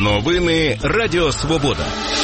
Новини Радіо Свобода.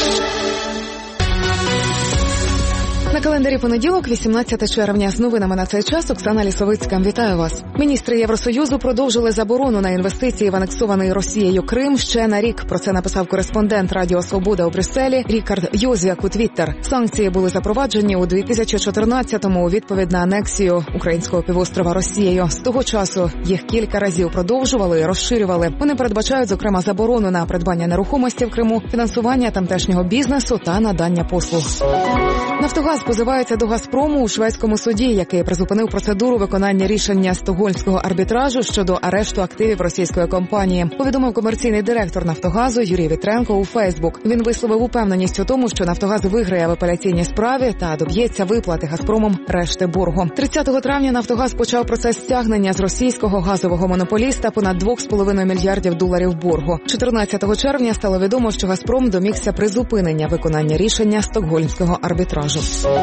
На календарі понеділок, 18 червня. З новинами на цей час Оксана Лісовицька. Вітаю вас. Міністри Євросоюзу продовжили заборону на інвестиції в анексований Росією Крим ще на рік. Про це написав кореспондент Радіо Свобода у Брюсселі Рікард Йозяк у Твіттер. Санкції були запроваджені у 2014-му у відповідь на анексію українського півострова Росією. З того часу їх кілька разів продовжували і розширювали. Вони передбачають, зокрема, заборону на придбання нерухомості в Криму, фінансування тамтешнього бізнесу та надання послуг. «Нафтогаз» позивається до «Газпрому» у шведському суді, який призупинив процедуру виконання рішення Стокгольмського арбітражу щодо арешту активів російської компанії, повідомив комерційний директор «Нафтогазу» Юрій Вітренко у Фейсбук. Він висловив упевненість у тому, що «Нафтогаз» виграє в апеляційній справі та доб'ється виплати «Газпромом» решти боргу. 30 травня «Нафтогаз» почав процес стягнення з російського газового монополіста понад $2,5 мільярдів боргу. 14 червня стало відомо, що «Газпром» домігся призупинення виконання рішення Стокгольмського арбітражу.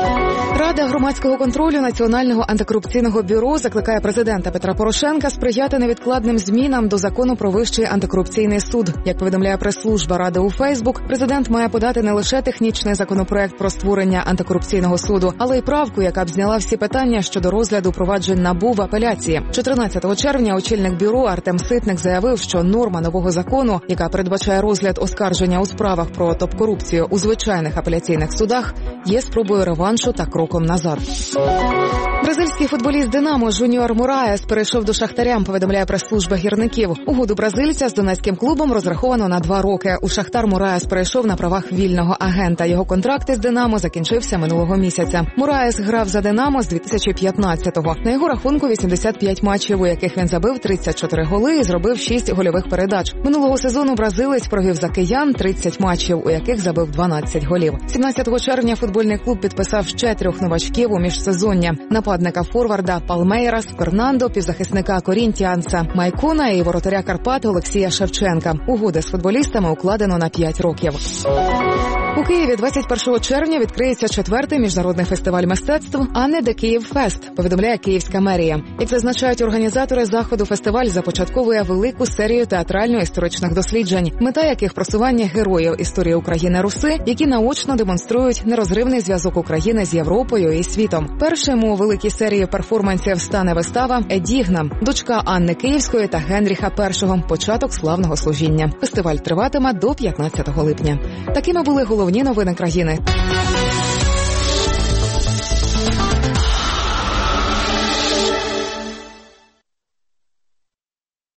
Рада громадського контролю Національного антикорупційного бюро закликає президента Петра Порошенка сприяти невідкладним змінам до закону про Вищий антикорупційний суд. Як повідомляє прес-служба Ради у Фейсбук, президент має подати не лише технічний законопроект про створення антикорупційного суду, але й правку, яка б зняла всі питання щодо розгляду проваджень НАБУ в апеляції. 14 червня очільник бюро Артем Ситник заявив, що норма нового закону, яка передбачає розгляд оскарження у справах про топ-корупцію у звичайних апеляційних судах, є спробою реваншу та кроком назад. Бразильський футболіст «Динамо» Жуніор Мураєс перейшов до «Шахтаря», повідомляє прес-служба гірників. Угоду бразильця з донецьким клубом розраховано на 2 роки. У «Шахтар» Мураєс перейшов на правах вільного агента. Його контракт із «Динамо» закінчився минулого місяця. Мураєс грав за «Динамо» з 2015-го. На його рахунку 85 матчів, у яких він забив 34 голи і зробив 6 гольових передач. Минулого сезону бразилець провів за «Киян» 30 матчів, у яких забив 12 голів. 17 червня футбольний клуб підписав ще 3 новачків у міжсезоння. Нападника форварда Палмейрас, Фернандо, півзахисника Корінтіанса Майкона і воротаря Карпат Олексія Шевченка. Угоди з футболістами укладено на 5 років. У Києві 21 червня відкриється 4-й міжнародний фестиваль мистецтв «Анне де Київ Фест», повідомляє Київська мерія. Як зазначають організатори заходу, фестиваль започатковує велику серію театрально-історичних досліджень, мета яких просування героїв історії України Руси, які наочно демонструють нерозривний зв'язок України з Європою і світом. Першим у великій серії перформансів стане вистава «Едігна», дочка Анни Київської та Генріха І, початок славного служіння. Фестиваль триватиме до 15 липня. Такими були головні новини країни.